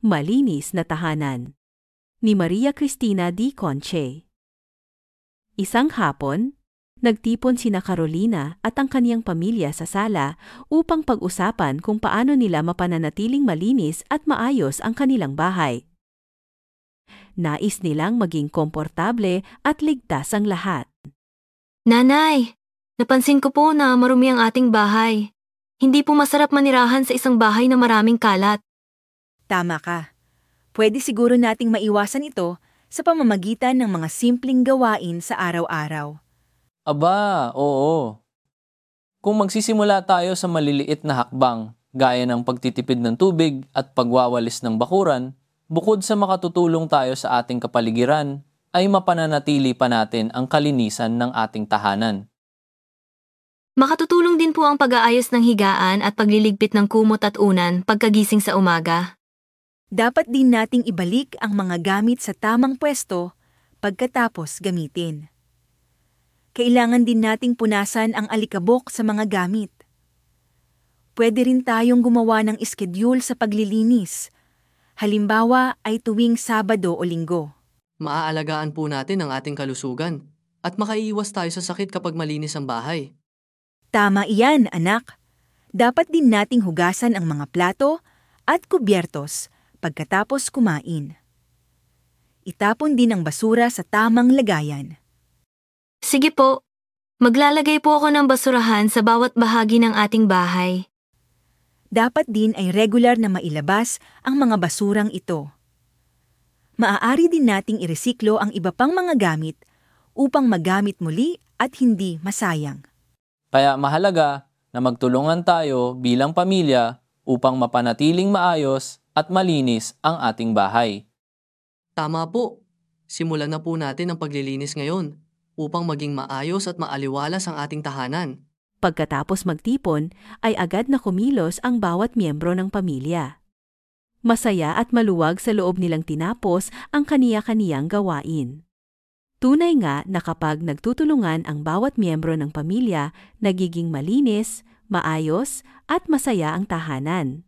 Malinis na tahanan ni Maria Cristina D. Conche. Isang hapon, nagtipon sina Carolina at ang kaniyang pamilya sa sala upang pag-usapan kung paano nila mapananatiling malinis at maayos ang kanilang bahay. Nais nilang maging komportable at ligtas ang lahat. Nanay, napansin ko po na marumi ang ating bahay. Hindi po masarap manirahan sa isang bahay na maraming kalat. Tama ka. Pwede siguro nating maiwasan ito sa pamamagitan ng mga simpleng gawain sa araw-araw. Aba, oo. Kung magsisimula tayo sa maliliit na hakbang, gaya ng pagtitipid ng tubig at pagwawalis ng bakuran, bukod sa makatutulong tayo sa ating kapaligiran, ay mapananatili pa natin ang kalinisan ng ating tahanan. Makatutulong din po ang pag-aayos ng higaan at pagliligpit ng kumot at unan pagkagising sa umaga. Dapat din nating ibalik ang mga gamit sa tamang pwesto pagkatapos gamitin. Kailangan din nating punasan ang alikabok sa mga gamit. Pwede rin tayong gumawa ng schedule sa paglilinis. Halimbawa ay tuwing Sabado o Linggo. Maaalagaan po natin ang ating kalusugan at makaiiwas tayo sa sakit kapag malinis ang bahay. Tama iyan, anak. Dapat din nating hugasan ang mga plato at kubyertos pagkatapos kumain. Itapon din ang basura sa tamang lagayan. Sige po, maglalagay po ako ng basurahan sa bawat bahagi ng ating bahay. Dapat din ay regular na mailabas ang mga basurang ito. Maaari din nating iresiklo ang iba pang mga gamit upang magamit muli at hindi masayang. Kaya mahalaga na magtulungan tayo bilang pamilya upang mapanatiling maayos at malinis ang ating bahay. Tama po. Simulan na po natin ang paglilinis ngayon upang maging maayos at maaliwalas ang ating tahanan. Pagkatapos magtipon, ay agad na kumilos ang bawat miyembro ng pamilya. Masaya at maluwag sa loob nilang tinapos ang kaniya-kaniyang gawain. Tunay nga na kapag nagtutulungan ang bawat miyembro ng pamilya, nagiging malinis, maayos at masaya ang tahanan.